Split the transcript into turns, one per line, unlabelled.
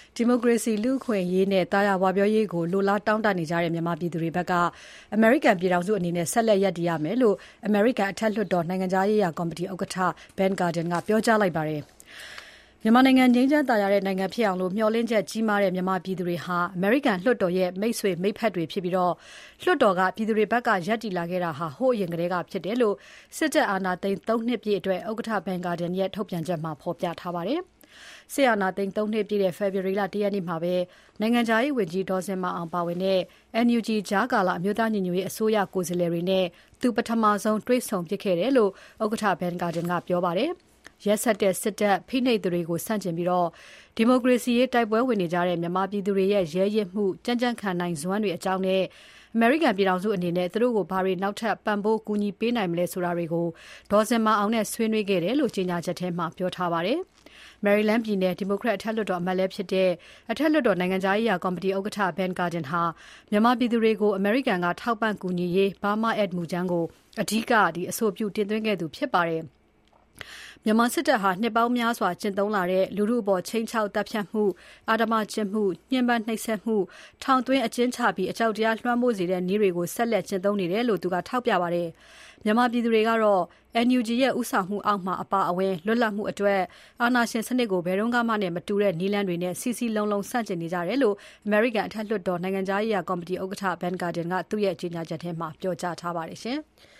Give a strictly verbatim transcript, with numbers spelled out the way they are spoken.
ဒီမိုကရေစီလူ့အခွင့်အရေးနဲ့တာယာဝပြောရေးကိုလိုလားတောင်းတနေကြတဲ့မြန်မာပြည်သူတွေဘက်ကအမေရိကန်ပြည်ထောင်စုအနေနဲ့ဆက်လက်ရပ်တည်ရမယ်လို့အမေရိကန်အထက်လွှတ်တော်နိုင်ငံခြားရေးရာကော်မတီဥက္ကဋ္ဌ Ben Cardin ကပြောကြားလိုက်ပါတယ်။မြန်မာနိုင်ငံငြိမ်းချမ်းသာယာတဲ့နိုင်ငံဖြစ်အောင်လို့မျှော်လင့်ချက်ကြီးမားတဲ့မြန်မာပြည်သူတွေဟာအမေရိကန်လွှတ်တော်ရဲ့မိတ်ဆွေမိတ်ဖက်တွေဖြစ်ပြီးတော့လွှတ်တော်ကပြည်သူတွေဘက်ကရပ်တည်လာခဲ့တာဟာဟိုးအရင်ကတည်းကဖြစ်တယ်လို့စစ်တပ်အာဏာသိမ်းသုံးနှစ်ပြည့်အတွက်ဥက္ကဋ္ဌ Ben Cardin ရဲ့ထုတ်ပြန်ချက်မှာဖော်ပြထားပါတယ်။စစ်အာဏာသိမ်းသုံးနှစ်ပြည့်တဲ့ဖေဖော်ဝါရီလတရက်နေ့မှာပဲနိုင်ငံခြားရေးဝန်ကြီးဒေါ်စင်မာအောင်ပါဝင်တဲ့ အန် ယူ ဂျီ ကြားကာလအမျိုးသားညီညွတ်ရေးအစိုးရကိုယ်စားလှယ်တွေနဲ့သူပထမဆုံးတွေ့ဆုံဖြစ်ခဲ့တယ်လို့ဥက္ကဋ္ဌ Ben Cardin ကပြောပါတယ်။ရက်ဆက်တဲ့စစ်တပ်ဖိနှိပ်သူတွေကိုဆန့်ကျင်ပြီးတော့ဒီမိုကရေစီရေးတိုက်ပွဲဝင်နေကြတဲ့မြန်မာပြည်သူတွေရဲ့ရဲရင့်မှုကြံ့ကြံ့ခံနိုင်စွမ်းတွေအကြောင်းနဲ့အမေရိကန်ပြည်ထောင်စုအနေနဲ့သူတို့ကိုဘာတွေနောက်ထပ်ပံ့ပိုးကူညီပေးနိုင်မလဲဆိုတာတွေကိုဒေါ်စင်မာအောင်နဲ့ဆွေးနွေးခဲ့တယ်လို့ကြေညာချက်ထဲမှာပြောထားပါတယ်။ Maryland ပြည်နယ်ဒီမိုကရက်အထက်လွှတ်တော်အမတ်လည်းဖြစ်တဲ့အထက်လွှတ်တော်နိုင်ငံခြားရေးရာကော်မတီဥက္ကဋ္ဌ Ben Cardin ဟာမြန်မာပြည်သူတွေကိုအမေရိကန်ကထောက်ပံ့ကူညီရေး Burma Aid မူကြမ်းကိုအဓိကအဆိုပြုတင်သွင်းခဲ့သူဖြစ်ပါတယ်။မြန်မာစစ်တပ်ဟာနှစ်ပေါင်းများစွာကျင့်သုံးလာတဲ့လူထုအပေါ်ချိန်ချောက်တပ်ဖြတ်မှုအာဓမ္မကျင့်မှုညှဉ်းပန်းနှိပ်စက်မှုထောင်သွင်းအကျဉ်းချပြီးအကြောက်တရားလွှမ်းမိုးစေတဲ့နည်းတွေကိုဆက်လက်ကျင့်သုံးနေတယ်လို့သူကထောက်ပြပါတယ်။မြန်မာပြည်သူတွေကတော့ အန် ယူ ဂျီ ရဲ့ဥဆောင်မှုအောက်မှာအပါအဝင်လွတ်လပ်မှုအတွက်အာဏာရှင်စနစ်ကိုဘယ်တော့မှနဲ့မတူတဲ့နည်းလမ်းတွေနဲ့စီစီလုံးလုံးဆန့်ကျင်နေကြတယ်လို့ American အထက်လွှတ်တော်နိုင်ငံခြားရေးရာကော်မတီဥက္ကဋ္ဌ Ben Cardin ကသူ့ရဲ့ကြေညာချက်ထဲမှာပြောကြားထားပါတယ်ရှင်။